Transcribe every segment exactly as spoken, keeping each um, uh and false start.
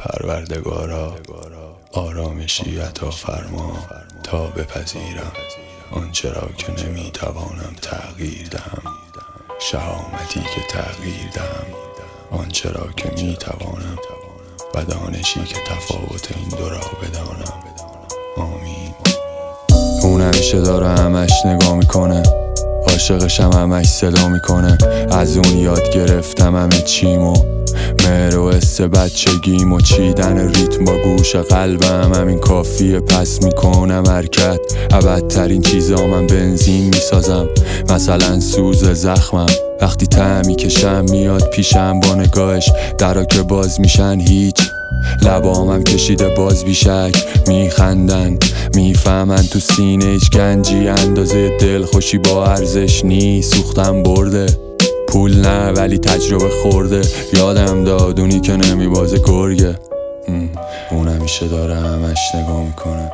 پروردگارا آرامشی عطا فرما تا بپذیرم آنچه را که نمیتوانم تغییر دهم، شهامتی که تغییر دهم آنچه را که میتوانم و دانشی که تفاوت این دو را بدانم. آمین. اون همیشه داره همش نگاه میکنه، عاشقشم همش صدا میکنه. از اون یاد گرفتم همه چیمو، مهر و حس بچگیم و چیدن ریتم با گوش قلبم. همین کافیه پس میکنم حرکت، ابدترین چیزا من بنزین میسازم. مثلا سوز زخمم وقتی ته میکشم میاد پیشم با نگاهش، درا که باز میشن هیچ، لبامم کشیده باز بیشک میخندن. میفهمن تو سینه هیچ گنجی اندازه دل خوشی با ارزش نیست. سوختم برده پول نه ولی تجربه خورده، یادم داد اونی که نمیبازه گرگه. اون همیشه داره همش نگاه میکنه،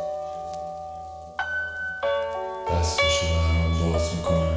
دستشو برام باز میکنه.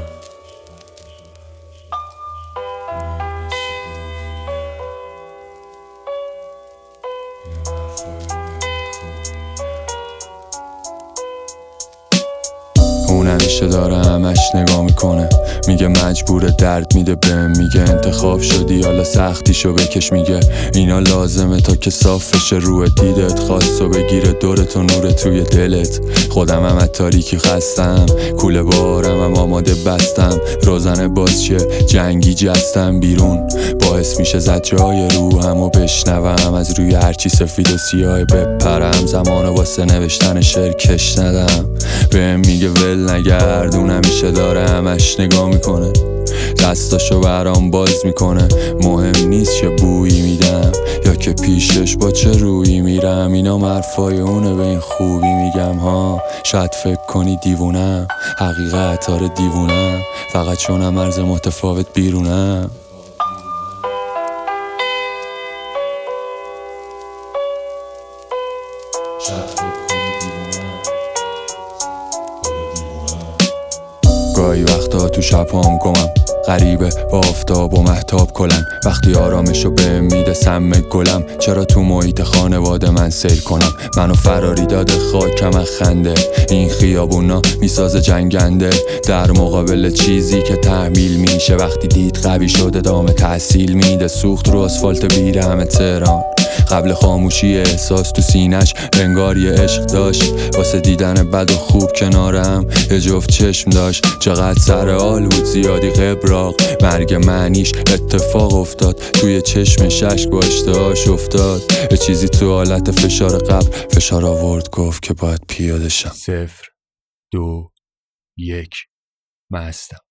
اون همیشه داره همش نگاه میکنه، میگه مجبوره، درد میده بهم، میگه انتخاب شدی حالا سختیشو بکش. میگه اینا لازمه تا که صاف بشه روی دیدت، خواستو بگیره دورت و نور توی دلت. خودم هم از تاریکی خستم، کوله بارم هم آماده بستم. روزنه باز چه جنگی جستم بیرون، باعث میشه زد جای روحم و بشنوم از روی هرچی سفید و سیاه بپرم. زمانو واسه نوشتن شعر کش ندم، بهم میگه ول نگرد. اون همیشه داره همش نگاه میکنه، دستاشو برام باز میکنه. مهم نیست چه بویی میدم یا که پیشش با چه رویی میرم، اینا مرفای اونه به این خوبی میگم ها. شاید فکر کنی دیوونم، حقیقت آره دیوونم، فقط چونم مرز متفاوت بیرونم. شاید فکر کنی دیوونم، گاهی وقتا تو شب هم گمم غریبه با آفتاب و مهتاب کلن. وقتی آرامشو به میده سم گلم، چرا تو محیط خانواده من سیر کنم؟ منو فراری داده خاکم از خنده، این خیابونا میسازه جنگنده در مقابل چیزی که تحمیل میشه. وقتی دید قوی شده ادامه تحصیل میده، سوخت رو آسفالت بیرحم تهران. قبل خاموشی احساس تو سینش انگار یه عشق داشت، واسه دیدن بد و خوب کنارم یه جفت چشم داشت. چقدر سر حال بود زیادی قبراق، مرگ معنیش اتفاق افتاد توی چشمش اشک با اشتهاش افتاد. یه چیزی تو حالت فشار قبل فشار آورد، گفت که باید پیاده شم. صفر دو یک مستم.